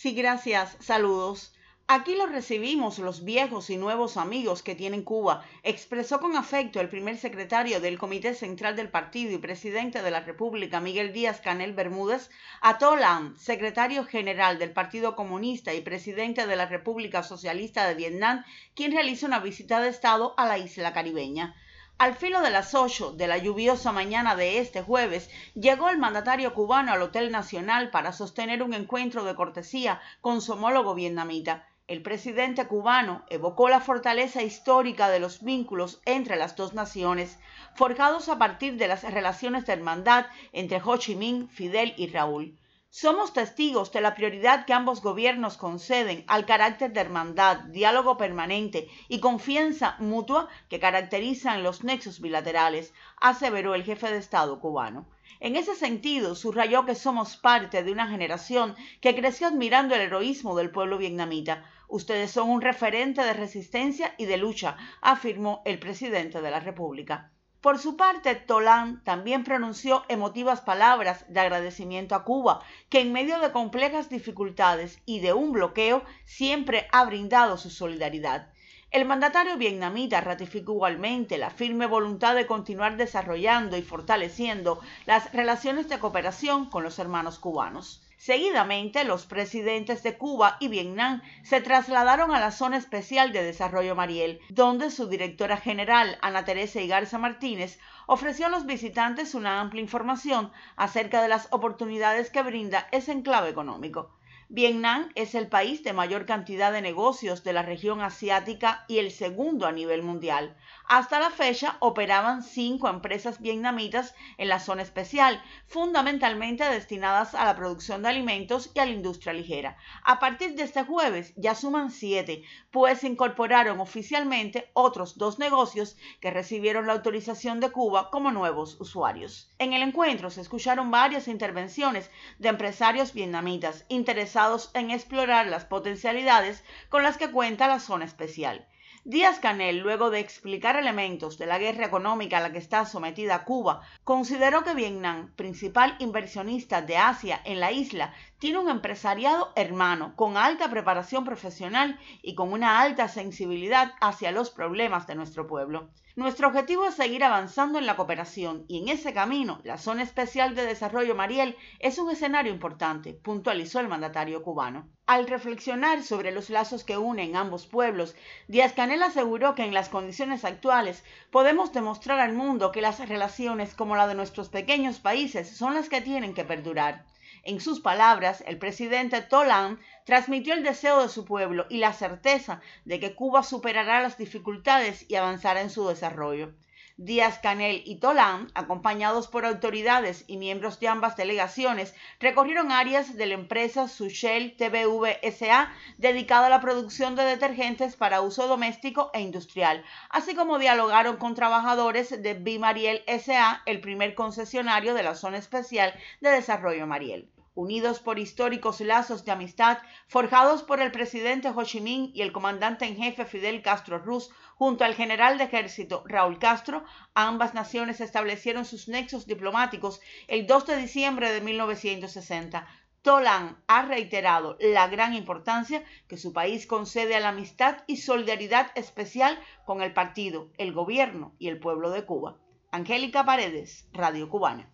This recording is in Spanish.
Sí, gracias. Saludos. Aquí los recibimos los viejos y nuevos amigos que tienen Cuba, expresó con afecto el primer secretario del Comité Central del Partido y presidente de la República, Miguel Díaz-Canel Bermúdez, a To Lam, secretario general del Partido Comunista y presidente de la República Socialista de Vietnam, quien realiza una visita de Estado a la isla caribeña. Al filo de las 8 de la lluviosa mañana de este jueves, llegó el mandatario cubano al Hotel Nacional para sostener un encuentro de cortesía con su homólogo vietnamita. El presidente cubano evocó la fortaleza histórica de los vínculos entre las dos naciones, forjados a partir de las relaciones de hermandad entre Ho Chi Minh, Fidel y Raúl. Somos testigos de la prioridad que ambos gobiernos conceden al carácter de hermandad, diálogo permanente y confianza mutua que caracterizan los nexos bilaterales, aseveró el jefe de Estado cubano. En ese sentido, subrayó que somos parte de una generación que creció admirando el heroísmo del pueblo vietnamita. Ustedes son un referente de resistencia y de lucha, afirmó el presidente de la República. Por su parte, To Lam también pronunció emotivas palabras de agradecimiento a Cuba, que en medio de complejas dificultades y de un bloqueo siempre ha brindado su solidaridad. El mandatario vietnamita ratificó igualmente la firme voluntad de continuar desarrollando y fortaleciendo las relaciones de cooperación con los hermanos cubanos. Seguidamente, los presidentes de Cuba y Vietnam se trasladaron a la Zona Especial de Desarrollo Mariel, donde su directora general, Ana Teresa Igarza Martínez, ofreció a los visitantes una amplia información acerca de las oportunidades que brinda ese enclave económico. Vietnam es el país de mayor cantidad de negocios de la región asiática y el segundo a nivel mundial. Hasta la fecha operaban 5 empresas vietnamitas en la zona especial, fundamentalmente destinadas a la producción de alimentos y a la industria ligera. A partir de este jueves ya suman 7, pues se incorporaron oficialmente otros 2 negocios que recibieron la autorización de Cuba como nuevos usuarios. En el encuentro se escucharon varias intervenciones de empresarios vietnamitas interesados en explorar las potencialidades con las que cuenta la zona especial. Díaz-Canel, luego de explicar elementos de la guerra económica a la que está sometida Cuba, consideró que Vietnam, principal inversionista de Asia en la isla, tiene un empresariado hermano con alta preparación profesional y con una alta sensibilidad hacia los problemas de nuestro pueblo. Nuestro objetivo es seguir avanzando en la cooperación y en ese camino la Zona Especial de Desarrollo Mariel es un escenario importante, puntualizó el mandatario cubano. Al reflexionar sobre los lazos que unen ambos pueblos, Díaz-Canel aseguró que en las condiciones actuales podemos demostrar al mundo que las relaciones como la de nuestros pequeños países son las que tienen que perdurar. En sus palabras, el presidente To Lam transmitió el deseo de su pueblo y la certeza de que Cuba superará las dificultades y avanzará en su desarrollo. Díaz-Canel y To Lam, acompañados por autoridades y miembros de ambas delegaciones, recorrieron áreas de la empresa Sushel TBV SA dedicada a la producción de detergentes para uso doméstico e industrial, así como dialogaron con trabajadores de Bimariel SA, el primer concesionario de la Zona Especial de Desarrollo Mariel. Unidos por históricos lazos de amistad forjados por el presidente Ho Chi Minh y el comandante en jefe Fidel Castro Ruz, junto al general de ejército Raúl Castro, ambas naciones establecieron sus nexos diplomáticos el 2 de diciembre de 1960. To Lam ha reiterado la gran importancia que su país concede a la amistad y solidaridad especial con el partido, el gobierno y el pueblo de Cuba. Angélica Paredes, Radio Cubana.